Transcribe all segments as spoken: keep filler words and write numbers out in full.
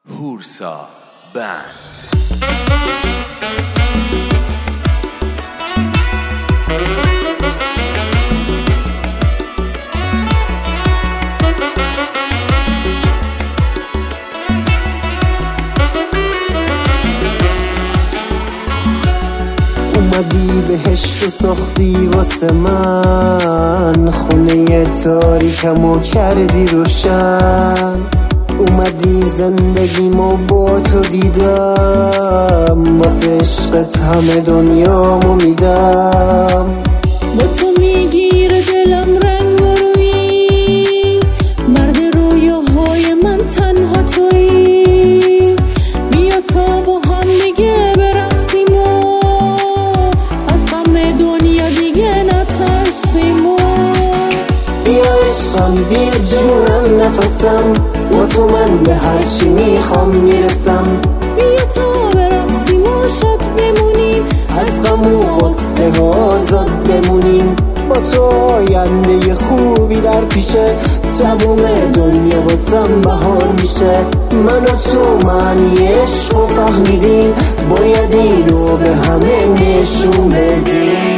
هورسا بند. اومدی بهشت و ساختی واسه من، خونه تاریکم و کردی روشن. اومدی زندگیمو با تو دیدم، واسه عشقت همه دنیامو میدم. با تو میگیره دلم رنگ و رویی، مرد رویاهای من تنها تویی. بیا تا با هم دیگه برقصیم و از غم دنیا دیگه نترسیم. بیا عشقم، بیا جونم، نفسم، با تو من به هرچی میخوام میرسم. بیا تا برقصیم و شاد بمونیم، از غم و غصه ها آزاد بمونیم. با تو آینده خوبی در پیشه، تموم دنیا واسم بهار میشه. من و تو معنی عشق رو فهمیدیم، باید اینو به همه نشون بدیم.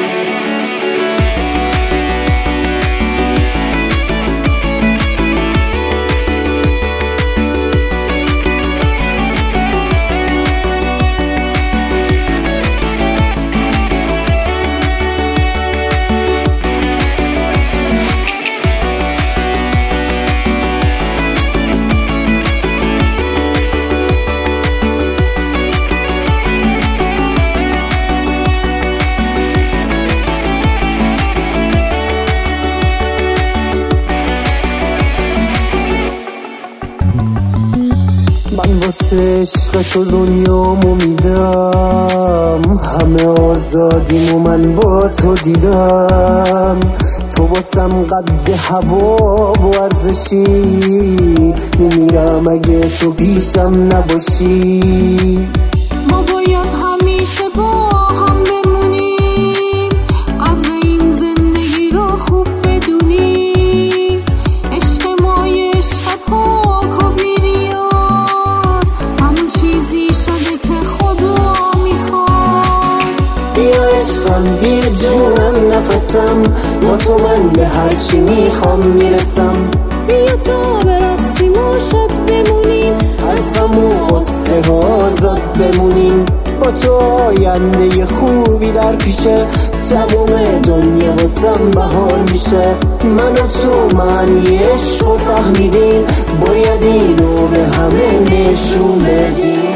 من واسه عشق تو دنیامو میدم، همه آزادیمو من با تو دیدم. تو واسم قد هوا و ارزشی، میمیرم اگه تو پیشم نباشی. ما باید همیشه با هم بمونیم، قدر این زندگی رو خوب بدونیم. عشق ما یه عشق پاک و بی‌نیاز، همون چیزی شده که خدا میخواست. بیا عشقم، بیا جونم، نفسم، با تو من به هرچی میخوام میرسم. بیا تا برقصیم و شاد بمونیم، از غم و غصه ها آزاد بمونیم. با تو آینده خوبی در پیشه، تموم دنیا واسم بهار میشه. من و تو معنی عشق رو فهمیدیم، باید اینو به همه نشون بدیم.